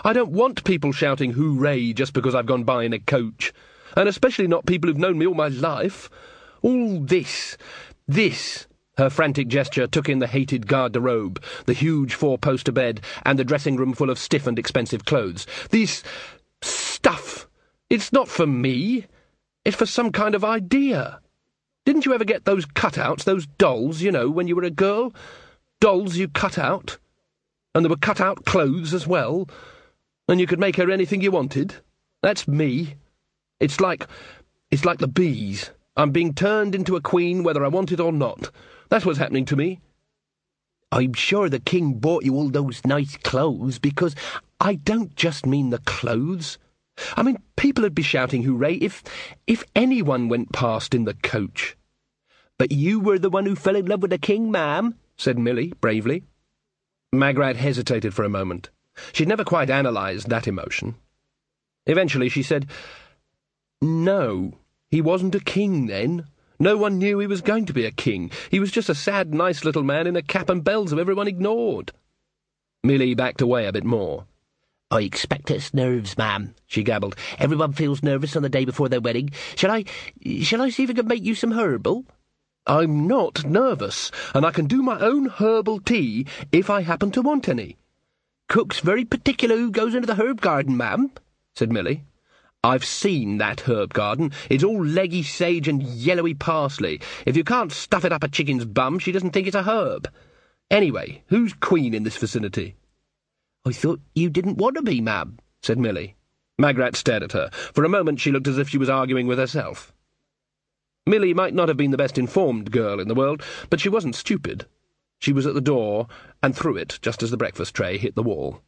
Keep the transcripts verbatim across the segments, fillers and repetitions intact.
I don't want people shouting hooray just because I've gone by in a coach, and especially not people who've known me all my life. All this, this... Her frantic gesture took in the hated garde-robe, the huge four-poster bed, and the dressing room full of stiff and expensive clothes. This stuff, it's not for me. It's for some kind of idea. Didn't you ever get those cutouts, those dolls, you know, when you were a girl? Dolls you cut out. And there were cut-out clothes as well. And you could make her anything you wanted. That's me. It's like... it's like the bees. I'm being turned into a queen whether I want it or not. That's what's happening to me. I'm sure the king bought you all those nice clothes, because I don't just mean the clothes. I mean, people would be shouting hooray if, if anyone went past in the coach. But you were the one who fell in love with the king, ma'am, said Milly, bravely. Magrat hesitated for a moment. She'd never quite analysed that emotion. Eventually she said, No, he wasn't a king then. No one knew he was going to be a king. He was just a sad, nice little man in a cap and bells who everyone ignored. Milly backed away a bit more. I expect it's nerves, ma'am, she gabbled. Everyone feels nervous on the day before their wedding. Shall I... shall I see if I can make you some herbal? I'm not nervous, and I can do my own herbal tea if I happen to want any. Cook's very particular who goes into the herb garden, ma'am, said Milly. I've seen that herb garden. It's all leggy sage and yellowy parsley. If you can't stuff it up a chicken's bum, she doesn't think it's a herb. Anyway, who's queen in this vicinity? I thought you didn't want to be, ma'am, said Milly. Magrat stared at her. For a moment she looked as if she was arguing with herself. Milly might not have been the best informed girl in the world, but she wasn't stupid. She was at the door, and threw it just as the breakfast tray hit the wall.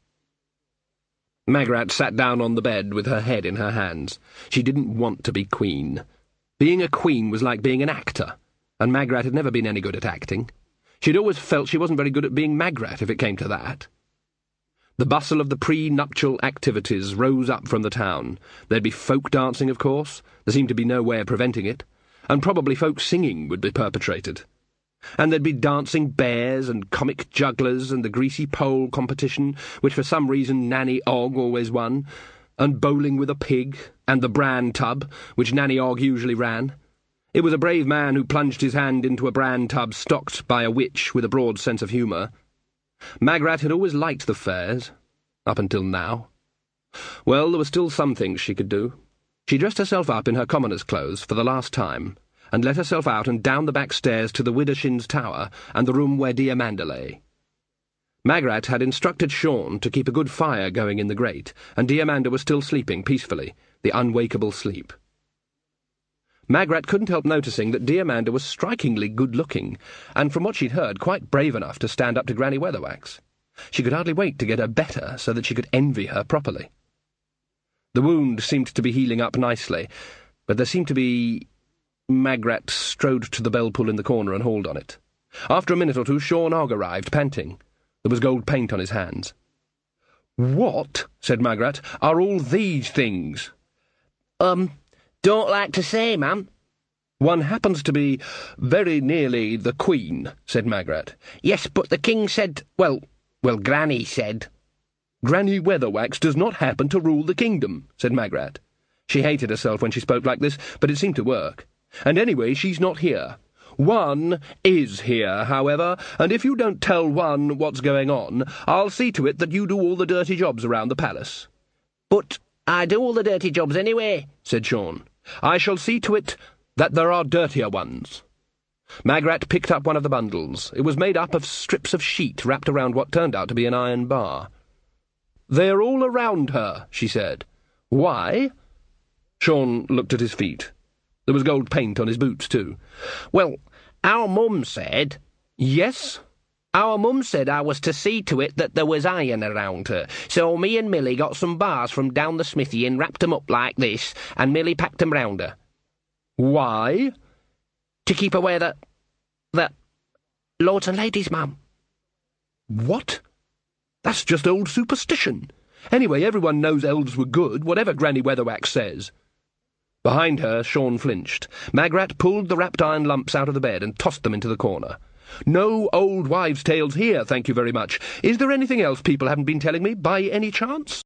Magrat sat down on the bed with her head in her hands. She didn't want to be queen. Being a queen was like being an actor, and Magrat had never been any good at acting. She'd always felt she wasn't very good at being Magrat, if it came to that. The bustle of the pre-nuptial activities rose up from the town. There'd be folk dancing, of course. There seemed to be no way of preventing it. And probably folk singing would be perpetrated. And there'd be dancing bears and comic jugglers and the greasy pole competition, which for some reason Nanny Ogg always won, and bowling with a pig, and the bran tub, which Nanny Ogg usually ran. It was a brave man who plunged his hand into a bran tub stocked by a witch with a broad sense of humour. Magrat had always liked the fairs, up until now. Well, there were still some things she could do. She dressed herself up in her commoner's clothes for the last time, and let herself out and down the back stairs to the Widdershins Tower and the room where Diamanda lay. Magrat had instructed Sean to keep a good fire going in the grate, and Diamanda was still sleeping peacefully, the unwakeable sleep. Magrat couldn't help noticing that Diamanda was strikingly good-looking, and from what she'd heard, quite brave enough to stand up to Granny Weatherwax. She could hardly wait to get her better so that she could envy her properly. The wound seemed to be healing up nicely, but there seemed to be... Magrat strode to the bell-pull in the corner and hauled on it. After a minute or two, Sean Ogg arrived, panting. There was gold paint on his hands. "What," said Magrat, "are all these things?" Um, don't like to say, ma'am. One happens to be very nearly the Queen, said Magrat. Yes, but the King said, well, well, Granny said. Granny Weatherwax does not happen to rule the kingdom, said Magrat. She hated herself when she spoke like this, but it seemed to work. And anyway, she's not here. One is here, however, and if you don't tell One what's going on, I'll see to it that you do all the dirty jobs around the palace. But I do all the dirty jobs anyway, said Sean. I shall see to it that there are dirtier ones. Magrat picked up one of the bundles. It was made up of strips of sheet wrapped around what turned out to be an iron bar. They're all around her, she said. Why? Sean looked at his feet. There was gold paint on his boots, too. Well, our mum said... Yes? Our mum said I was to see to it that there was iron around her, so me and Milly got some bars from down the smithy and wrapped 'em up like this, and Milly packed 'em round her. Why? To keep away the... the... lords and ladies, ma'am. What? That's just old superstition. Anyway, everyone knows elves were good, whatever Granny Weatherwax says. Behind her, Sean flinched. Magrat pulled the wrapped iron lumps out of the bed and tossed them into the corner. No old wives' tales here, thank you very much. Is there anything else people haven't been telling me, by any chance?